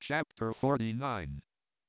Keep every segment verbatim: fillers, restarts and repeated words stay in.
Chapter forty-nine,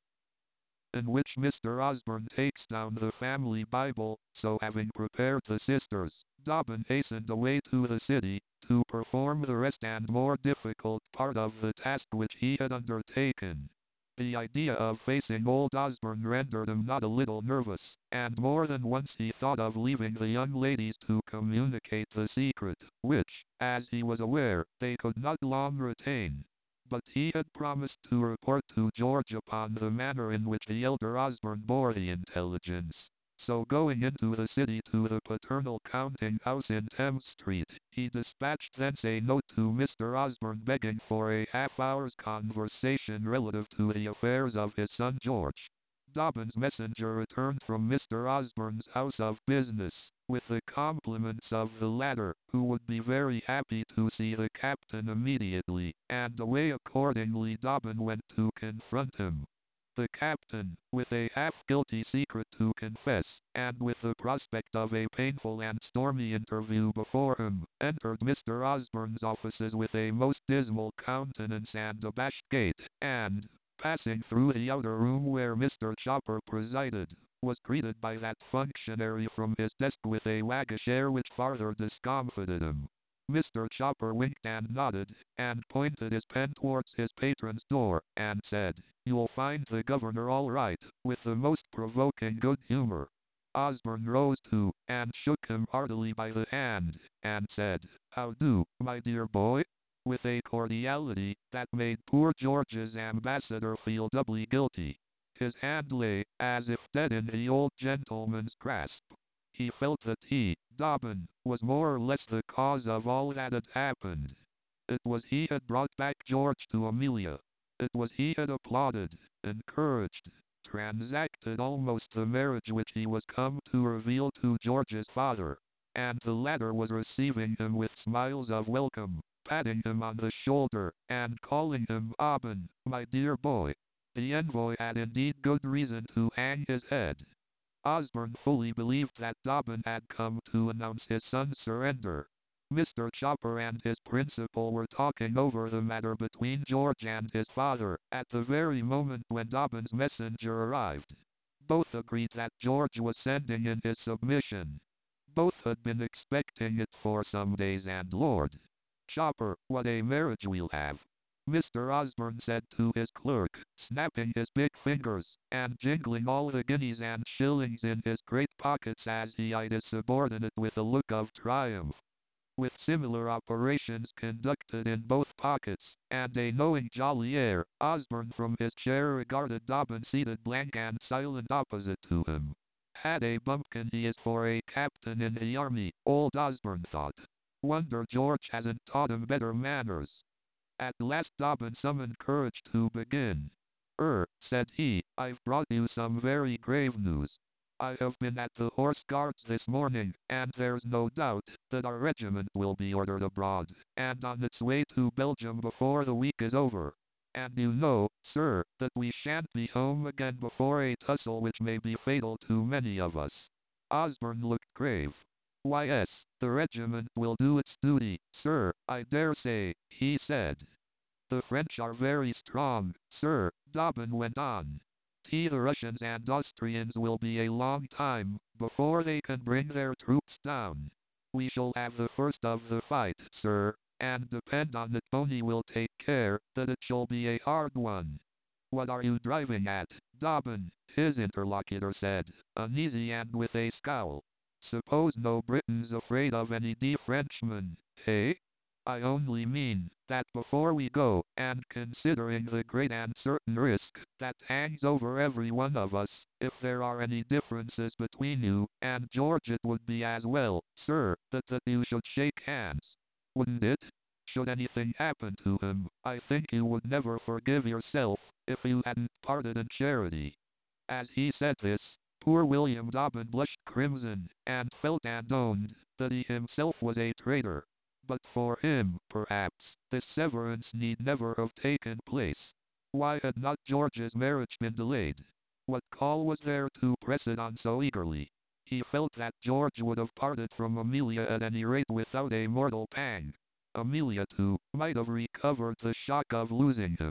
in which Mister Osborne takes down the family Bible. So having prepared the sisters, Dobbin hastened away to the city, to perform the rest and more difficult part of the task which he had undertaken. The idea of facing old Osborne rendered him not a little nervous, and more than once he thought of leaving the young ladies to communicate the secret, which, as he was aware, they could not long retain. But he had promised to report to George upon the manner in which the elder Osborne bore the intelligence. So going into the city to the paternal counting house in Thames Street, he dispatched thence a note to Mister Osborne begging for a half-hour's conversation relative to the affairs of his son George. Dobbin's messenger returned from Mister Osborne's house of business, with the compliments of the latter, who would be very happy to see the captain immediately, and away accordingly Dobbin went to confront him. The captain, with a half-guilty secret to confess, and with the prospect of a painful and stormy interview before him, entered Mister Osborne's offices with a most dismal countenance and abashed gait, and, passing through the outer room where Mister Chopper presided, was greeted by that functionary from his desk with a waggish air which farther discomfited him. Mister Chopper winked and nodded, and pointed his pen towards his patron's door, and said, "You'll find the governor all right," with the most provoking good humor. Osborne rose too, and shook him heartily by the hand, and said, "How do, my dear boy?" with a cordiality that made poor George's ambassador feel doubly guilty. His hand lay, as if dead in the old gentleman's grasp. He felt that he, Dobbin, was more or less the cause of all that had happened. It was he had brought back George to Amelia. It was he had applauded, encouraged, transacted almost the marriage which he was come to reveal to George's father. And the latter was receiving him with smiles of welcome, patting him on the shoulder, and calling him Dobbin, my dear boy. The envoy had indeed good reason to hang his head. Osborne fully believed that Dobbin had come to announce his son's surrender. Mister Chopper and his principal were talking over the matter between George and his father, at the very moment when Dobbin's messenger arrived. Both agreed that George was sending in his submission. Both had been expecting it for some days, and Lord Chopper, what a marriage we'll have! Mister Osborne said to his clerk, snapping his big fingers, and jingling all the guineas and shillings in his great pockets as he eyed his subordinate with a look of triumph. With similar operations conducted in both pockets, and a knowing jolly air, Osborne from his chair regarded Dobbin seated blank and silent opposite to him. Had a bumpkin he is for a captain in the army, old Osborne thought. Wonder George hasn't taught him better manners. At last Dobbin summoned courage to begin. "Er," said he, "I've brought you some very grave news. I have been at the Horse Guards this morning, and there's no doubt that our regiment will be ordered abroad, and on its way to Belgium before the week is over. And you know, sir, that we shan't be home again before a tussle which may be fatal to many of us." Osborne looked grave. "Why yes, the regiment will do its duty, sir, I dare say," he said. "The French are very strong, sir," Dobbin went on. "The Russians and Austrians will be a long time before they can bring their troops down. We shall have the first of the fight, sir, and depend on it Tony will take care that it shall be a hard one." "What are you driving at, Dobbin?" his interlocutor said, uneasy and with a scowl. "Suppose no Briton's afraid of any D Frenchman, eh? I only mean, that before we go, and considering the great and certain risk that hangs over every one of us, if there are any differences between you and George, it would be as well, sir, that, that you should shake hands. Wouldn't it? Should anything happen to him, I think you would never forgive yourself, if you hadn't parted in charity." As he said this, poor William Dobbin blushed crimson, and felt and owned that he himself was a traitor. But for him, perhaps, this severance need never have taken place. Why had not George's marriage been delayed? What call was there to press it on so eagerly? He felt that George would have parted from Amelia at any rate without a mortal pang. Amelia, too, might have recovered the shock of losing him.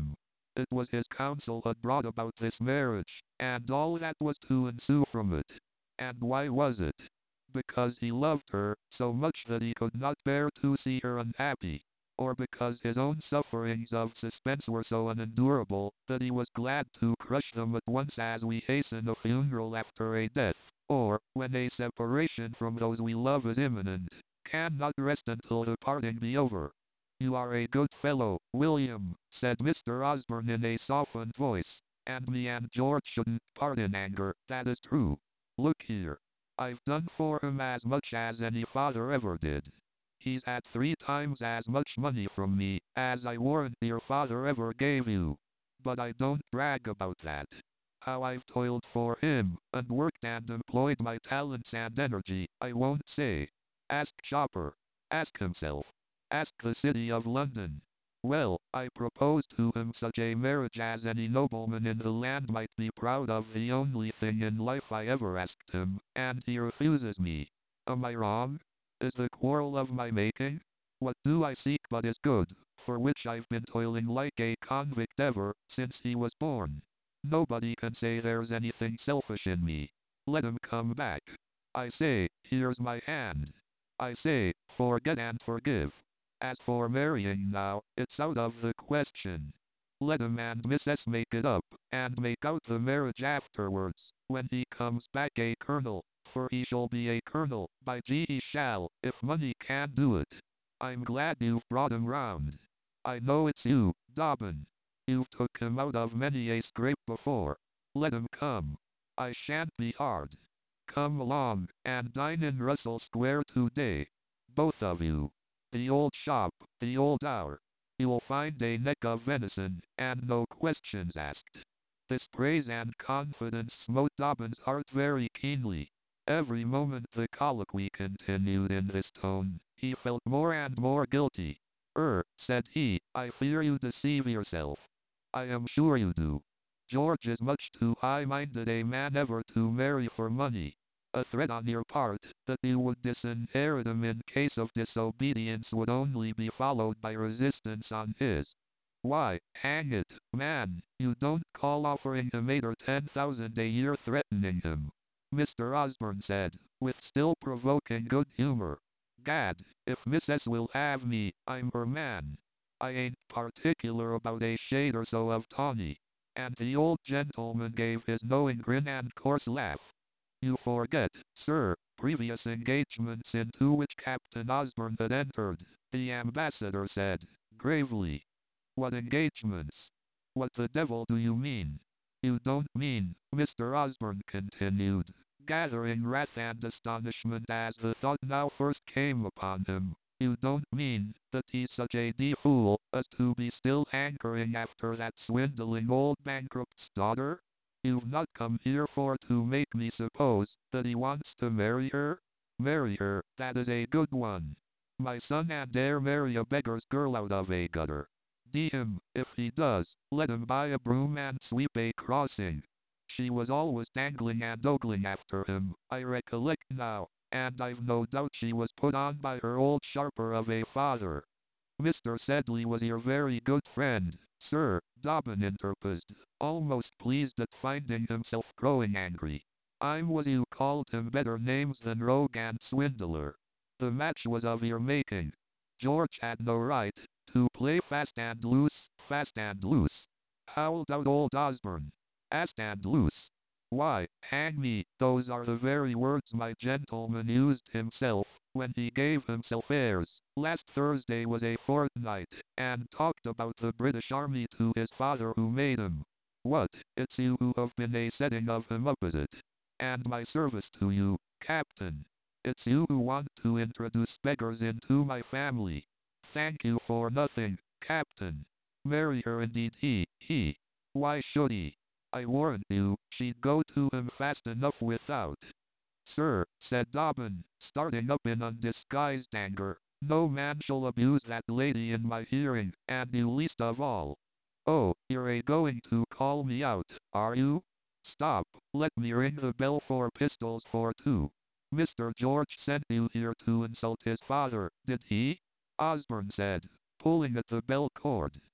It was his counsel had brought about this marriage, and all that was to ensue from it. And why was it? Because he loved her so much that he could not bear to see her unhappy, or because his own sufferings of suspense were so unendurable that he was glad to crush them at once as we hasten a funeral after a death, or, when a separation from those we love is imminent, cannot rest until the parting be over. You are a good fellow, William, said Mister Osborne in a softened voice, and me and George shouldn't part in anger, that is true. Look here. I've done for him as much as any father ever did. He's had three times as much money from me as I warrant your father ever gave you. But I don't brag about that. How I've toiled for him, and worked and employed my talents and energy, I won't say. Ask Chopper. Ask himself. Ask the city of London. Well, I propose to him such a marriage as any nobleman in the land might be proud of, the only thing in life I ever asked him, and he refuses me. Am I wrong? Is the quarrel of my making? What do I seek but his good, for which I've been toiling like a convict ever since he was born? Nobody can say there's anything selfish in me. Let him come back. I say, here's my hand. I say, forget and forgive. As for marrying now, it's out of the question. Let him and Missus make it up, and make out the marriage afterwards, when he comes back a colonel, for he shall be a colonel, by G he shall, if money can do it. I'm glad you've brought him round. I know it's you, Dobbin. You've took him out of many a scrape before. Let him come. I shan't be hard. Come along, and dine in Russell Square today. Both of you. The old shop, the old hour. You'll find a neck of venison, and no questions asked. This praise and confidence smote Dobbin's heart very keenly. Every moment the colloquy continued in this tone, he felt more and more guilty. Er, said he, I fear you deceive yourself. I am sure you do. George is much too high-minded a man ever to marry for money. A threat on your part, that you would disinherit him in case of disobedience, would only be followed by resistance on his. Why, hang it, man, you don't call offering him eight or ten thousand a year threatening him, Mister Osborne said, with still provoking good humor. Gad, if Missus will have me, I'm her man. I ain't particular about a shade or so of tawny. And the old gentleman gave his knowing grin and coarse laugh. You forget, sir, previous engagements into which Captain Osborne had entered, the ambassador said, gravely. What engagements? What the devil do you mean? You don't mean, Mister Osborne continued, gathering wrath and astonishment as the thought now first came upon him, you don't mean that he's such a d-fool as to be still hankering after that swindling old bankrupt's daughter? You've not come here for to make me suppose that he wants to marry her? Marry her, that is a good one. My son and heir marry a beggar's girl out of a gutter. D him, if he does, let him buy a broom and sweep a crossing. She was always dangling and ogling after him, I recollect now, and I've no doubt she was put on by her old sharper of a father. Mister Sedley was your very good friend, sir, Dobbin interposed, almost pleased at finding himself growing angry. I'm was you called him better names than rogue and swindler. The match was of your making. George had no right to play fast and loose, fast and loose, howled out old Osborne. Fast and loose. Why, hang me, those are the very words my gentleman used himself, when he gave himself airs, last Thursday was a fortnight, and talked about the British Army to his father who made him. What, it's you who have been a setting of him up, is it? And my service to you, Captain. It's you who want to introduce beggars into my family. Thank you for nothing, Captain. Marry her indeed, he, he. Why should he? I warrant you, she'd go to him fast enough without. Sir, said Dobbin, starting up in undisguised anger, no man shall abuse that lady in my hearing, and you least of all. Oh, you're a going to call me out, are you? Stop, let me ring the bell for pistols for two. Mister George sent you here to insult his father, did he? Osborne said, pulling at the bell cord.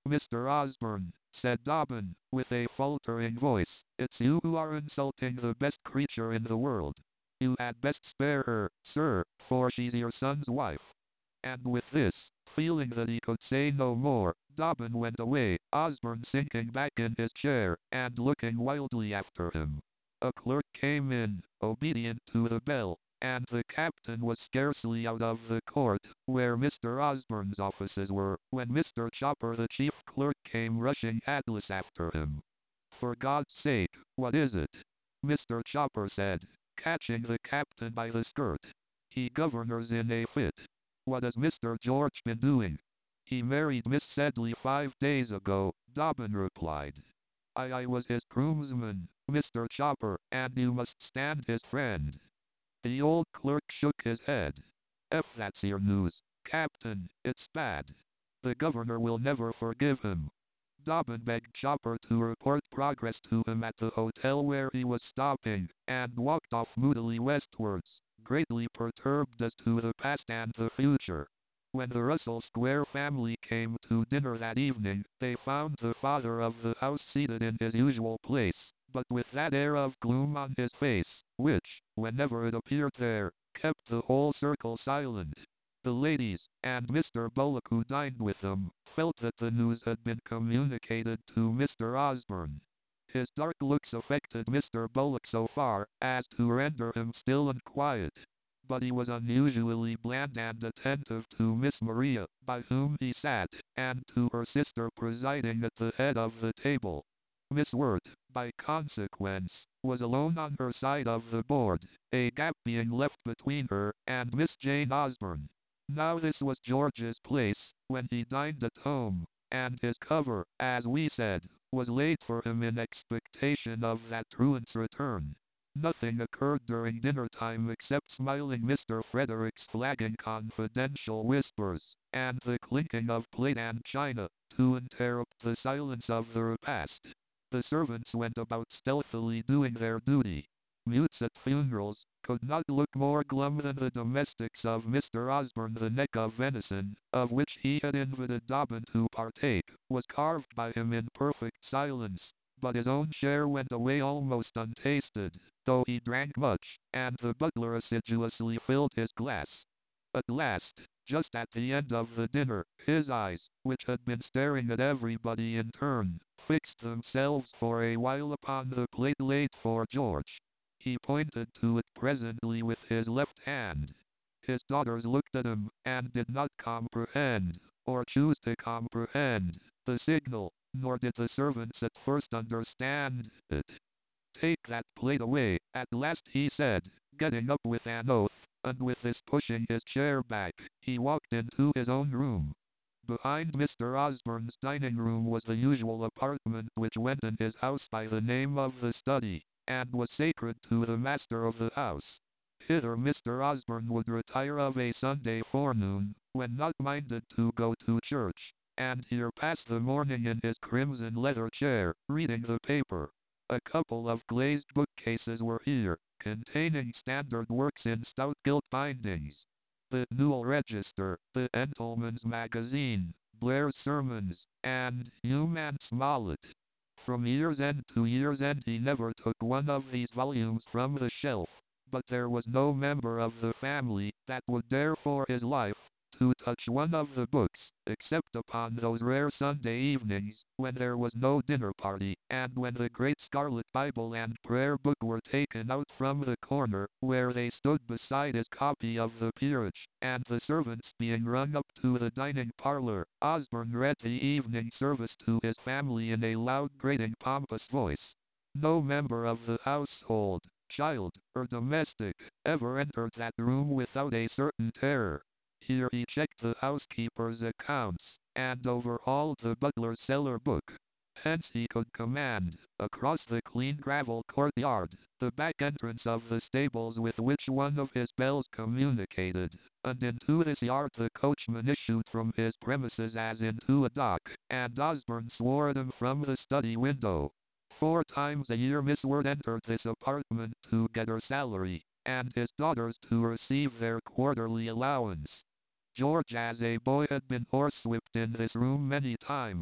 Mister Osborne, said Dobbin, with a faltering voice, it's you who are insulting the best creature in the world. You had best spare her, sir, for she's your son's wife. And with this, feeling that he could say no more, Dobbin went away, Osborne sinking back in his chair, and looking wildly after him. A clerk came in, obedient to the bell, and the captain was scarcely out of the court, where Mister Osborne's offices were, when Mister Chopper the chief clerk came rushing hatless after him. For God's sake, what is it? Mister Chopper said, catching the captain by the skirt. He governor's in a fit. What has Mister George been doing? He married Miss Sedley five days ago, Dobbin replied. I, I was his groomsman, Mister Chopper, and you must stand his friend. The old clerk shook his head. If that's your news, Captain, it's bad. The governor will never forgive him. Dobbin begged Chopper to report progress to him at the hotel where he was stopping, and walked off moodily westwards, greatly perturbed as to the past and the future. When the Russell Square family came to dinner that evening, they found the father of the house seated in his usual place, but with that air of gloom on his face, which, whenever it appeared there, kept the whole circle silent. The ladies, and Mister Bullock who dined with them, felt that the news had been communicated to Mister Osborne. His dark looks affected Mister Bullock so far as to render him still and quiet. But he was unusually bland and attentive to Miss Maria, by whom he sat, and to her sister presiding at the head of the table. Miss Wirt, by consequence, was alone on her side of the board, a gap being left between her and Miss Jane Osborne. Now this was George's place, when he dined at home, and his cover, as we said, was laid for him in expectation of that truant's return. Nothing occurred during dinner time except smiling Mister Frederick's flagging confidential whispers, and the clinking of plate and china, to interrupt the silence of the repast. The servants went about stealthily doing their duty. Mutes at funerals could not look more glum than the domestics of Mister Osborne. The neck of venison, of which he had invited Dobbin to partake, was carved by him in perfect silence, but his own share went away almost untasted, though he drank much, and the butler assiduously filled his glass. At last, just at the end of the dinner, his eyes, which had been staring at everybody in turn, fixed themselves for a while upon the plate laid for George. He pointed to it presently with his left hand. His daughters looked at him, and did not comprehend, or choose to comprehend, the signal, nor did the servants at first understand it. Take that plate away, at last he said, getting up with an oath, and with this pushing his chair back, he walked into his own room. Behind Mister Osborne's dining room was the usual apartment which went in his house by the name of the study, and was sacred to the master of the house. Hither Mister Osborne would retire of a Sunday forenoon, when not minded to go to church, and here pass the morning in his crimson leather chair, reading the paper. A couple of glazed bookcases were here, containing standard works in stout gilt bindings. The Newell Register, the Entleman's Magazine, Blair's Sermons, and Hume and Smollett. From year's end to year's end he never took one of these volumes from the shelf, but there was no member of the family that would dare for his life to touch one of the books, except upon those rare Sunday evenings, when there was no dinner party, and when the Great Scarlet Bible and Prayer Book were taken out from the corner, where they stood beside his copy of the Peerage, and the servants being rung up to the dining parlor, Osborne read the evening service to his family in a loud, grating, pompous voice. No member of the household, child, or domestic, ever entered that room without a certain terror. Here he checked the housekeeper's accounts, and overhauled the butler's cellar book. Hence he could command, across the clean gravel courtyard, the back entrance of the stables with which one of his bells communicated, and into this yard the coachman issued from his premises as into a dock, and Osborne swore at him from the study window. Four times a year Miss Wirt entered this apartment to get her salary, and his daughters to receive their quarterly allowance. George as a boy had been horsewhipped in this room many times.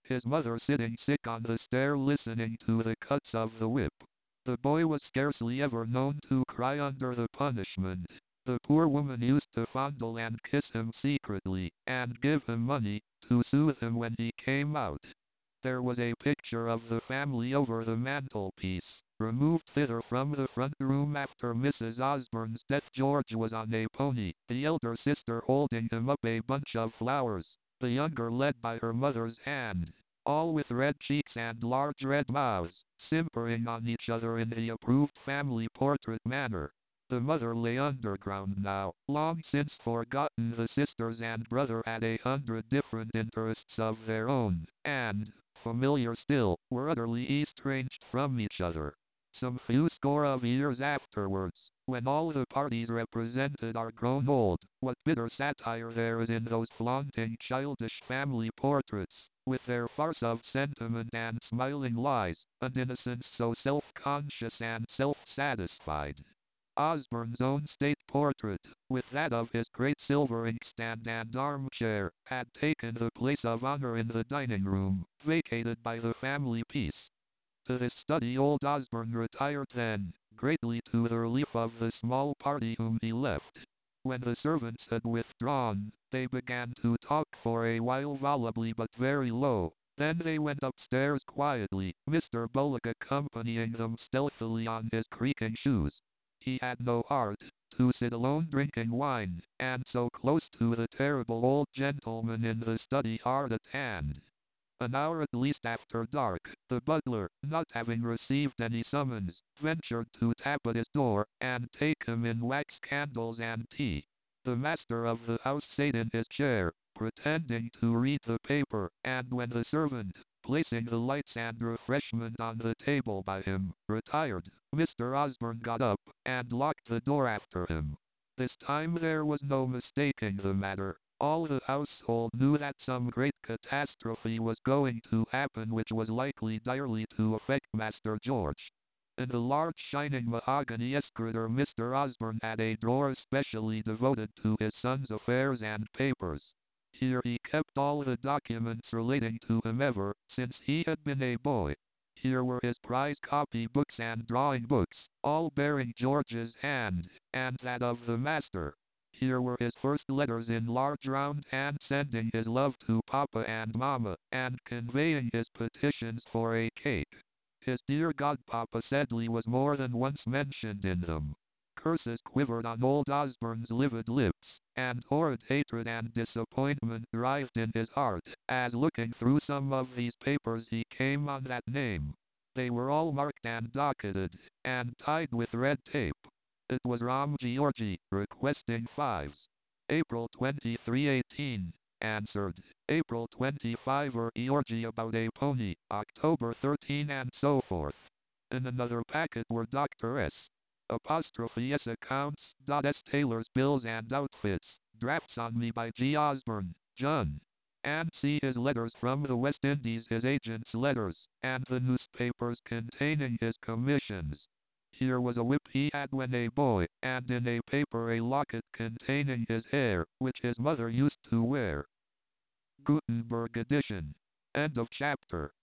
his mother sitting sick on the stair listening to the cuts of the whip. The boy was scarcely ever known to cry under the punishment. The poor woman used to fondle and kiss him secretly, and give him money, to soothe him when he came out. There was a picture of the family over the mantelpiece, removed thither from the front room after Missus Osborne's death. George was on a pony, the elder sister holding him up a bunch of flowers, the younger led by her mother's hand, all with red cheeks and large red mouths, simpering on each other in the approved family portrait manner. The mother lay underground now, long since forgotten. The sisters and brother had a hundred different interests of their own, and, familiar still, were utterly estranged from each other. Some few score of years afterwards, when all the parties represented are grown old, what bitter satire there is in those flaunting childish family portraits, with their farce of sentiment and smiling lies, and innocence so self-conscious and self-satisfied. Osborne's own state portrait, with that of his great silver inkstand and armchair, had taken the place of honor in the dining room, vacated by the family piece. To this study old Osborne retired then, greatly to the relief of the small party whom he left. When the servants had withdrawn, they began to talk for a while volubly but very low. Then they went upstairs quietly, Mister Bullock accompanying them stealthily on his creaking shoes. He had no heart to sit alone drinking wine, and so close to the terrible old gentleman in the study hard at hand. An hour at least after dark, the butler, not having received any summons, ventured to tap at his door, and take him in wax candles and tea. The master of the house sat in his chair, pretending to read the paper, and when the servant, placing the lights and refreshment on the table by him, retired, Mister Osborne got up, and locked the door after him. This time there was no mistaking the matter. All the household knew that some great catastrophe was going to happen which was likely direly to affect Master George. In the large shining mahogany escritoire Mister Osborne had a drawer specially devoted to his son's affairs and papers. Here he kept all the documents relating to him ever since he had been a boy. Here were his prize copy books and drawing books, all bearing George's hand, and that of the master. Here were his first letters in large round hand sending his love to Papa and Mama, and conveying his petitions for a cake. His dear godpapa Sedley was more than once mentioned in them. Curses quivered on old Osborne's livid lips, and horrid hatred and disappointment writhed in his heart, as looking through some of these papers he came on that name. They were all marked and docketed, and tied with red tape. It was Ram Georgi, requesting fives. April twenty-third, eighteen. Answered. April twenty-fifth or Georgi about a pony, October thirteenth and so forth. In another packet were Doctor S. Apostrophe S accounts, dot S tailors bills and outfits, drafts on me by G. Osborne, John. And see his letters from the West Indies, his agent's letters, and the newspapers containing his commissions. Here was a whip he had when a boy, and in a paper a locket containing his hair, which his mother used to wear. Gutenberg edition. End of chapter.